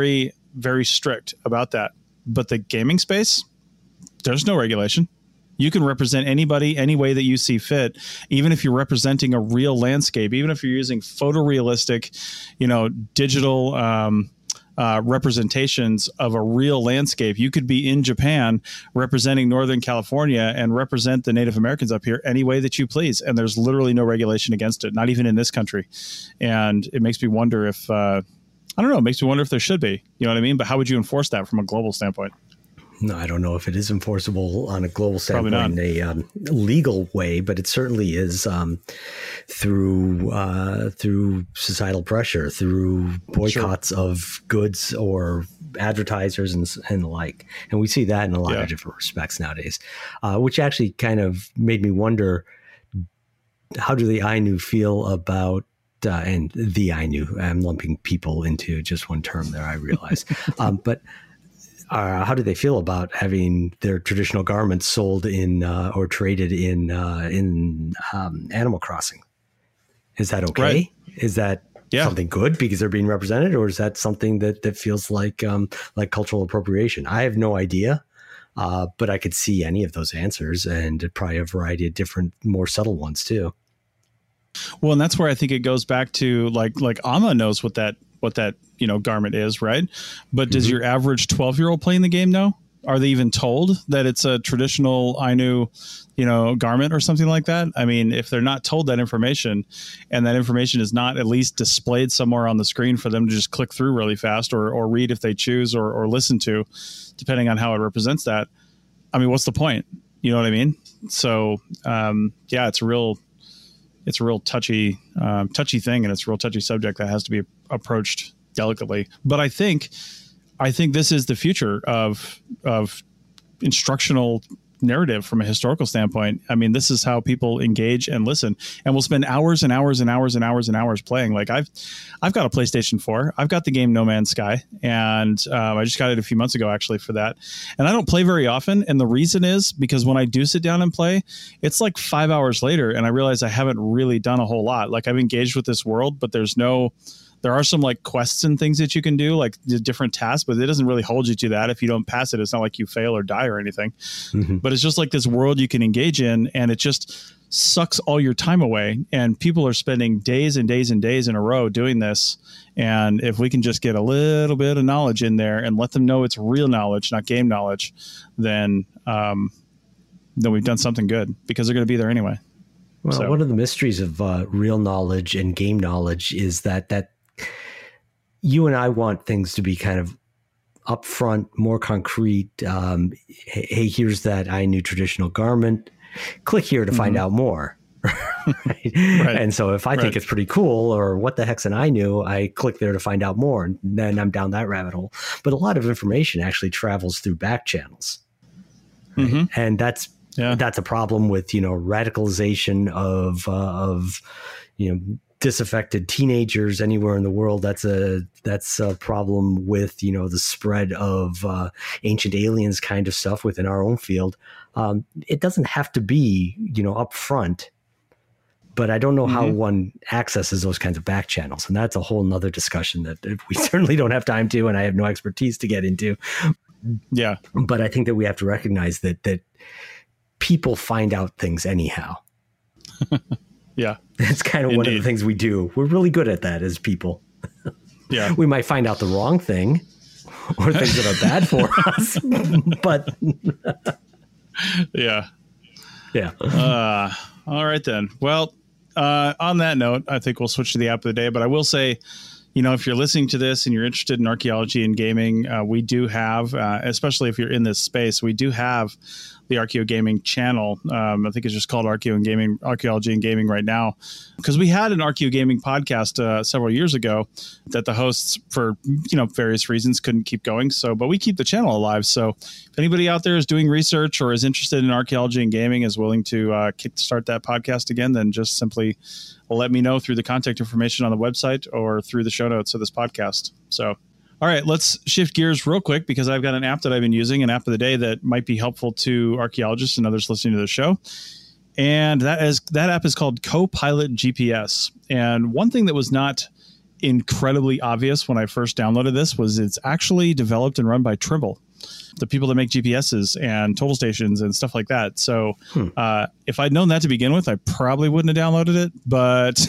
very strict about that. But the gaming space, there's no regulation. You can represent anybody any way that you see fit, even if you're representing a real landscape, even if you're using photorealistic, you know, digital um, uh, representations of a real landscape. You could be in Japan representing Northern California and represent the Native Americans up here any way that you please. And there's literally no regulation against it, not even in this country. And it makes me wonder if, uh, I don't know, it makes me wonder if there should be, you know what I mean? But how would you enforce that from a global standpoint? No, I don't know if it is enforceable on a global standpoint in a um, legal way, but it certainly is um, through uh, through societal pressure, through boycotts sure. of goods or advertisers and, and the like. And we see that in a lot yeah. of different respects nowadays, uh, which actually kind of made me wonder, how do the Ainu feel about uh, and the Ainu? I'm lumping people into just one term there, I realize. um, but Uh, how do they feel about having their traditional garments sold in uh, or traded in uh, in um, Animal Crossing? Is that okay? Right. Is that yeah. something good because they're being represented, or is that something that that feels like um, like cultural appropriation? I have no idea, uh, but I could see any of those answers, and probably a variety of different, more subtle ones too. Well, and that's where I think it goes back to like like Amma knows what that. what that, you know, garment is, right? But does mm-hmm. your average twelve year old playing the game know? Are they even told that it's a traditional Ainu, you know, garment or something like that? I mean, if they're not told that information, and that information is not at least displayed somewhere on the screen for them to just click through really fast or, or read if they choose or, or listen to, depending on how it represents that. I mean, what's the point? You know what I mean? So, um, yeah, it's a real, it's a real touchy, um, touchy thing. And it's a real touchy subject that has to be approached delicately. But I think, I think this is the future of, of instructional narrative from a historical standpoint. I mean, this is how people engage and listen, and we'll spend hours and hours and hours and hours and hours playing. Like I've, I've got a PlayStation four. I've got the game No Man's Sky, and um, I just got it a few months ago actually for that. And I don't play very often. And the reason is because when I do sit down and play, it's like five hours later, and I realize I haven't really done a whole lot. Like I've engaged with this world, but there's no, there are some like quests and things that you can do, like the different tasks, but it doesn't really hold you to that. If you don't pass it, it's not like you fail or die or anything, mm-hmm. but it's just like this world you can engage in, and it just sucks all your time away. And people are spending days and days and days in a row doing this. And if we can just get a little bit of knowledge in there and let them know it's real knowledge, not game knowledge, then, um, then we've done something good, because they're going to be there anyway. Well, so. One of the mysteries of uh, real knowledge and game knowledge is that, that, you and I want things to be kind of upfront, more concrete. Um, hey, here's that Ainu traditional garment. Click here to mm-hmm. find out more. right? Right. And so if I right. think it's pretty cool, or what the heck's an Ainu, I click there to find out more, and then I'm down that rabbit hole. But a lot of information actually travels through back channels. Right? Mm-hmm. And that's yeah. that's a problem with, you know, radicalization of uh, of, you know, disaffected teenagers anywhere in the world. That's a that's a problem with, you know, the spread of uh, ancient aliens kind of stuff within our own field. Um, it doesn't have to be, you know, up front, but I don't know mm-hmm. how one accesses those kinds of back channels, and that's a whole nother discussion that we certainly don't have time to, and I have no expertise to get into. Yeah, but I think that we have to recognize that that people find out things anyhow. Yeah. It's kind of Indeed. One of the things we do. We're really good at that as people. Yeah. We might find out the wrong thing or things that are bad for us, but yeah. Yeah. Uh, all right then. Well, uh, on that note, I think we'll switch to the app of the day, but I will say, you know, if you're listening to this and you're interested in archaeology and gaming, uh, we do have, uh, especially if you're in this space, we do have the Archaeo Gaming channel. Um, I think it's just called Archaeo and Gaming, Archaeology and Gaming right now, because we had an Archaeo Gaming podcast uh, several years ago that the hosts, for you know various reasons, couldn't keep going. So, but we keep the channel alive. So, if anybody out there is doing research or is interested in archaeology and gaming, is willing to uh, kick start that podcast again, then just simply let me know through the contact information on the website or through the show notes of this podcast. So. All right, let's shift gears real quick, because I've got an app that I've been using, an app of the day that might be helpful to archaeologists and others listening to the show. And that is that app is called Copilot G P S. And one thing that was not incredibly obvious when I first downloaded this was it's actually developed and run by Trimble, the people that make G P S's and total stations and stuff like that. So hmm. uh, if I'd known that to begin with, I probably wouldn't have downloaded it. But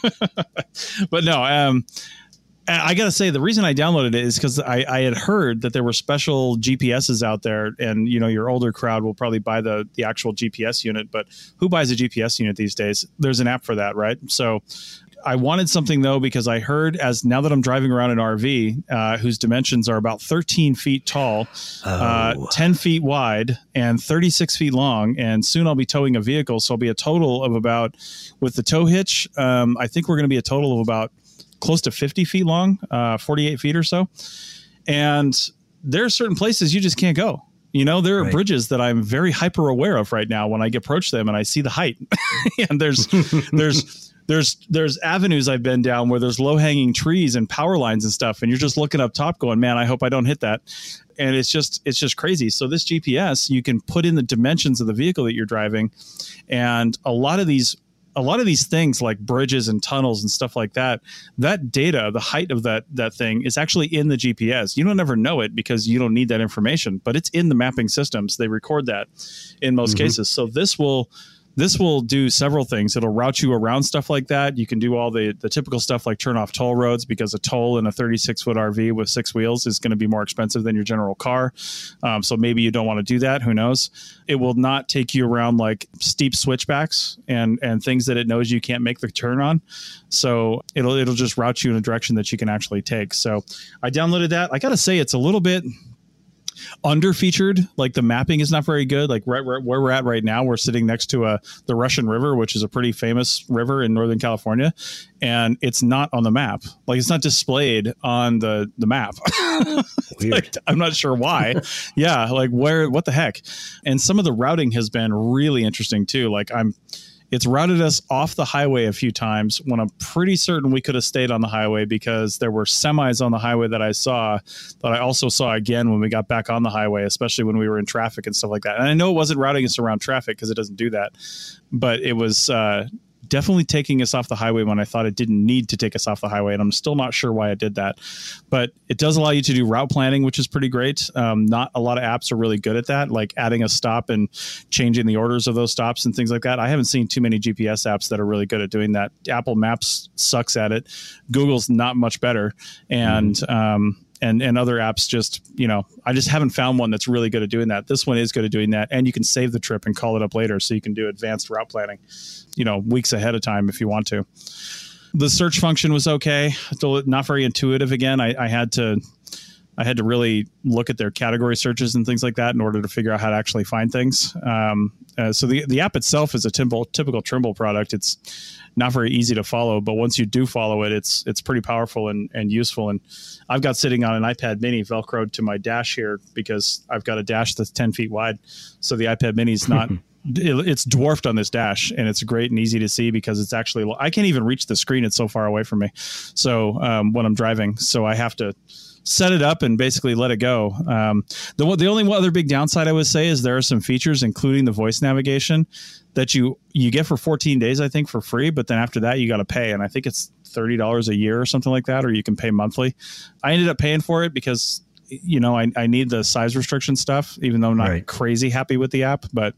but no, um, I got to say, the reason I downloaded it is because I, I had heard that there were special G P S's out there. And, you know, your older crowd will probably buy the, the actual G P S unit. But who buys a G P S unit these days? There's an app for that, right? So I wanted something, though, because I heard as now that I'm driving around an R V uh, whose dimensions are about thirteen feet tall, oh. uh, ten feet wide, and thirty-six feet long. And soon I'll be towing a vehicle. So I'll be a total of about, with the tow hitch, um, I think we're going to be a total of about close to fifty feet long, uh, forty-eight feet or so. And there are certain places you just can't go. You know, there are right. bridges that I'm very hyper aware of right now when I approach them and I see the height. And there's there's there's there's avenues I've been down where there's low hanging trees and power lines and stuff. And you're just looking up top going, man, I hope I don't hit that. And it's just it's just crazy. So this G P S, you can put in the dimensions of the vehicle that you're driving. And a lot of these A lot of these things like bridges and tunnels and stuff like that, that data, the height of that that thing is actually in the G P S. You don't ever know it because you don't need that information, but it's in the mapping systems. They record that in most mm-hmm. cases. So this will this will do several things. It'll route you around stuff like that. You can do all the, the typical stuff like turn off toll roads, because a toll in a thirty-six foot R V with six wheels is going to be more expensive than your general car. Um, so maybe you don't want to do that. Who knows? It will not take you around like steep switchbacks and, and things that it knows you can't make the turn on. So it'll, it'll just route you in a direction that you can actually take. So I downloaded that. I got to say, it's a little bit under featured. Like the mapping is not very good. Like right, right where we're at right now, we're sitting next to a the Russian River, which is a pretty famous river in Northern California, and it's not on the map. Like it's not displayed on the the map. Weird. Like, I'm not sure why. Yeah, like where? What the heck? And some of the routing has been really interesting too. Like I'm. It's routed us off the highway a few times when I'm pretty certain we could have stayed on the highway, because there were semis on the highway that I saw that I also saw again when we got back on the highway, especially when we were in traffic and stuff like that. And I know it wasn't routing us around traffic because it doesn't do that, but it was uh, definitely taking us off the highway when I thought it didn't need to take us off the highway. And I'm still not sure why it did that, but it does allow you to do route planning, which is pretty great. Um, not a lot of apps are really good at that, like adding a stop and changing the orders of those stops and things like that. I haven't seen too many G P S apps that are really good at doing that. Apple Maps sucks at it. Google's not much better. And, mm. um, And, and other apps just, you know, I just haven't found one that's really good at doing that. This one is good at doing that. And you can save the trip and call it up later. So you can do advanced route planning, you know, weeks ahead of time if you want to. The search function was okay. Still not very intuitive. Again, I, I had to I had to really look at their category searches and things like that in order to figure out how to actually find things. Um, uh, so the, the app itself is a typical, typical Trimble product. It's not very easy to follow, but once you do follow it, it's it's pretty powerful and, and useful. And I've got sitting on an iPad mini Velcroed to my dash here because I've got a dash that's ten feet wide. So the iPad mini is not... it, it's dwarfed on this dash, and it's great and easy to see because it's actually... I can't even reach the screen. It's so far away from me. So um, when I'm driving, so I have to set it up and basically let it go. Um, the the only other big downside I would say is there are some features, including the voice navigation, that you you get for fourteen days, I think, for free. But then after that, you got to pay. And I think it's thirty dollars a year or something like that, or you can pay monthly. I ended up paying for it because, you know, I, I need the size restriction stuff, even though I'm not right. crazy happy with the app. But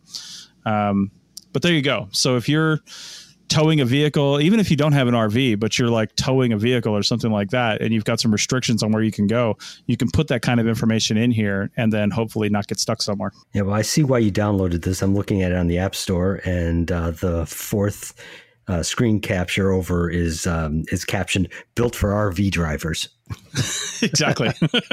um, but there you go. So if you're towing a vehicle, even if you don't have an R V, but you're like towing a vehicle or something like that, and you've got some restrictions on where you can go, you can put that kind of information in here and then hopefully not get stuck somewhere. Yeah, well, I see why you downloaded this. I'm looking at it on the App Store, and uh, the fourth uh, screen capture over is um, is captioned "Built for R V drivers." Exactly.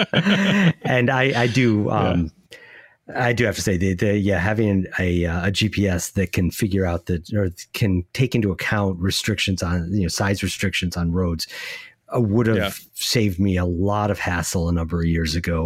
And I, I do. Um, yeah. I do have to say, the, the, yeah, having a, a G P S that can figure out that, or can take into account restrictions on, you know, size restrictions on roads uh, would have yeah. saved me a lot of hassle a number of years ago.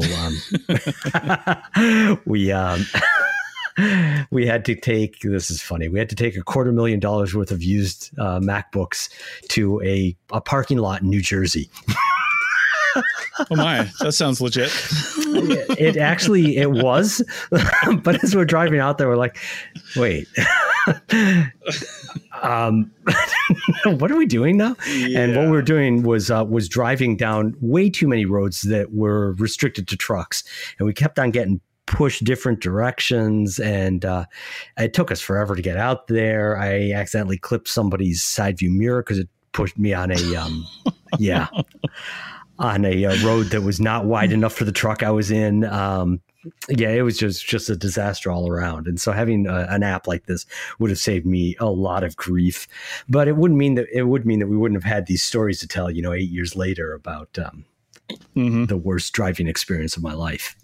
Um, we, um, we had to take, this is funny, we had to take a quarter million dollars worth of used uh, MacBooks to a, a parking lot in New Jersey. Oh my, that sounds legit. It actually, it was, but as we're driving out there, we're like, wait, um, what are we doing now? Yeah. And what we were doing was uh, was driving down way too many roads that were restricted to trucks, and we kept on getting pushed different directions, and uh, it took us forever to get out there. I accidentally clipped somebody's side view mirror because it pushed me on a um, yeah on a, a road that was not wide enough for the truck I was in. Um, yeah, it was just just a disaster all around. And so having a, an app like this would have saved me a lot of grief. But it wouldn't mean that it would mean that we wouldn't have had these stories to tell, you know, eight years later about um, mm-hmm. the worst driving experience of my life.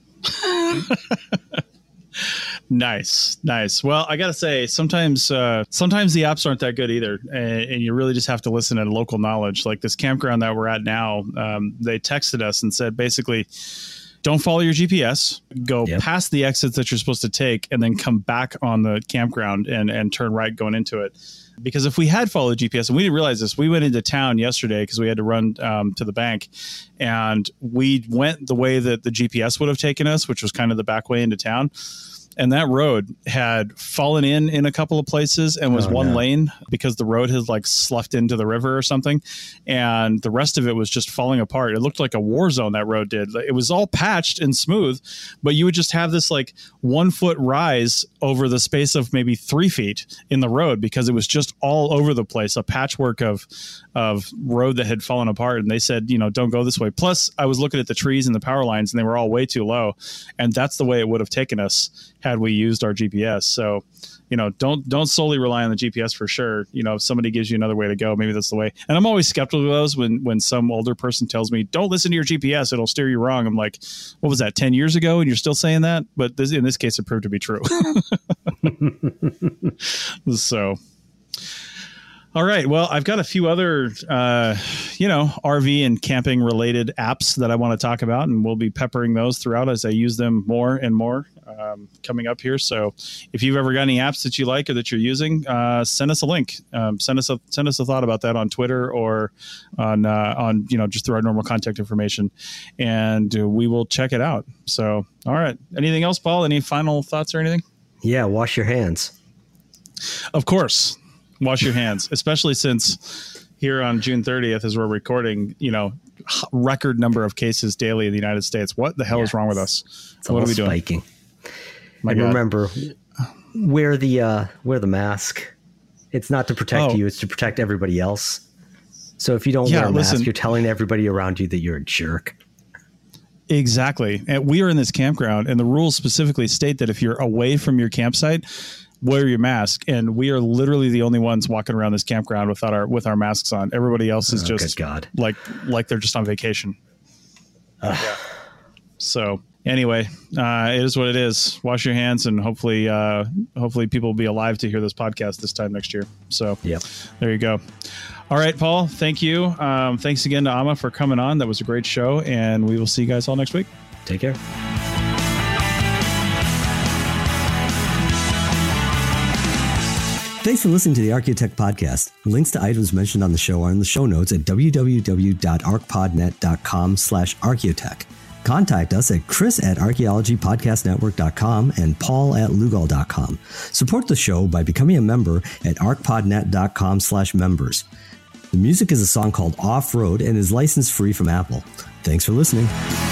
Nice, nice. Well, I gotta say, sometimes, uh, sometimes the apps aren't that good either, and, and you really just have to listen to local knowledge. Like this campground that we're at now, um, they texted us and said basically, don't follow your G P S, go yep. past the exits that you're supposed to take, and then come back on the campground and and turn right going into it. Because if we had followed G P S, and we didn't realize this, we went into town yesterday because we had to run um, to the bank, and we went the way that the G P S would have taken us, which was kind of the back way into town. And that road had fallen in in a couple of places and was oh, one no. lane because the road had like sloughed into the river or something. And the rest of it was just falling apart. It looked like a war zone, that road did. It was all patched and smooth, but you would just have this like one foot rise over the space of maybe three feet in the road because it was just all over the place, a patchwork of of road that had fallen apart. And they said, you know, don't go this way. Plus, I was looking at the trees and the power lines, and they were all way too low. And that's the way it would have taken us had we used our G P S. So, you know, don't don't solely rely on the G P S for sure. You know, if somebody gives you another way to go, maybe that's the way. And I'm always skeptical of those when when some older person tells me, don't listen to your G P S, it'll steer you wrong. I'm like, what was that, ten years ago? And you're still saying that? But this, in this case, it proved to be true. So, all right. Well, I've got a few other, uh, you know, R V and camping related apps that I want to talk about, and we'll be peppering those throughout as I use them more and more um, coming up here. So if you've ever got any apps that you like or that you're using, uh, send us a link. Um, send us a send us a thought about that on Twitter or on uh, on you know just through our normal contact information, and uh, we will check it out. So, all right. Anything else, Paul? Any final thoughts or anything? Yeah. Wash your hands. Of course. Wash your hands, especially since here on June thirtieth, as we're recording, you know, record number of cases daily in the United States. What the hell yeah, is wrong with us? It's what are we doing? Spiking. My and God. Remember, wear the uh, wear the mask. It's not to protect oh. you; it's to protect everybody else. So if you don't yeah, wear a mask, listen, you're telling everybody around you that you're a jerk. Exactly. And we are in this campground, and the rules specifically state that if you're away from your campsite, wear your mask. And we are literally the only ones walking around this campground without our with our masks on. Everybody else is oh, just God. like like they're just on vacation. Uh. Yeah. So anyway, uh, it is what it is. Wash your hands, and hopefully, uh, hopefully people will be alive to hear this podcast this time next year. So yep. There you go. All right, Paul, thank you. Um, thanks again to Amma for coming on. That was a great show, and we will see you guys all next week. Take care. Thanks for listening to the Archaeotech Podcast. Links to items mentioned on the show are in the show notes at www.archpodnet.com slash archaeotech. Contact us at Chris at archaeology podcast network dot com and Paul at lugal dot com. Support the show by becoming a member at archpodnet.com slash members. The music is a song called Off Road and is license free from Apple. Thanks for listening.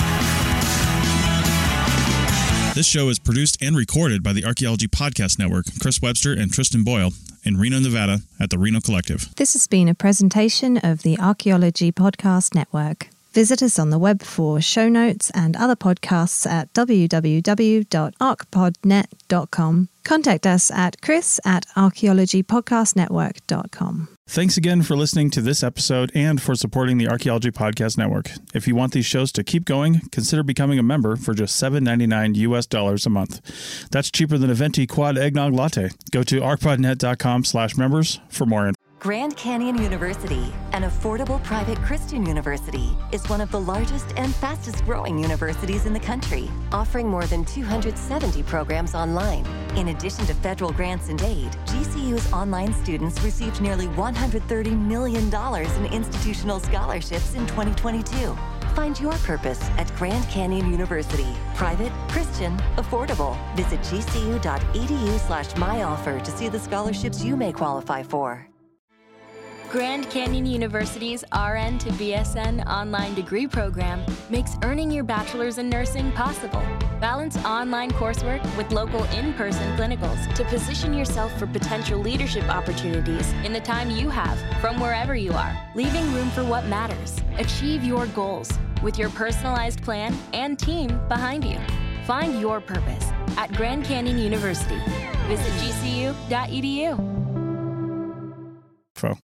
This show is produced and recorded by the Archaeology Podcast Network, Chris Webster and Tristan Boyle, in Reno, Nevada, at the Reno Collective. This has been a presentation of the Archaeology Podcast Network. Visit us on the web for show notes and other podcasts at w w w dot arch pod net dot com. Contact us at chris at archaeology podcast network dot com. Thanks again for listening to this episode and for supporting the Archaeology Podcast Network. If you want these shows to keep going, consider becoming a member for just seven ninety-nine U S dollars a month. That's cheaper than a venti quad eggnog latte. Go to archpodnet.com slash members for more info. Grand Canyon University, an affordable private Christian university, is one of the largest and fastest growing universities in the country, offering more than two hundred seventy programs online. In addition to federal grants and aid, G C U's online students received nearly one hundred thirty million dollars in institutional scholarships in twenty twenty-two. Find your purpose at Grand Canyon University. Private, Christian, affordable. Visit gcu.edu slash myoffer to see the scholarships you may qualify for. Grand Canyon University's R N to B S N online degree program makes earning your bachelor's in nursing possible. Balance online coursework with local in-person clinicals to position yourself for potential leadership opportunities in the time you have from wherever you are, leaving room for what matters. Achieve your goals with your personalized plan and team behind you. Find your purpose at Grand Canyon University. Visit g c u dot e d u.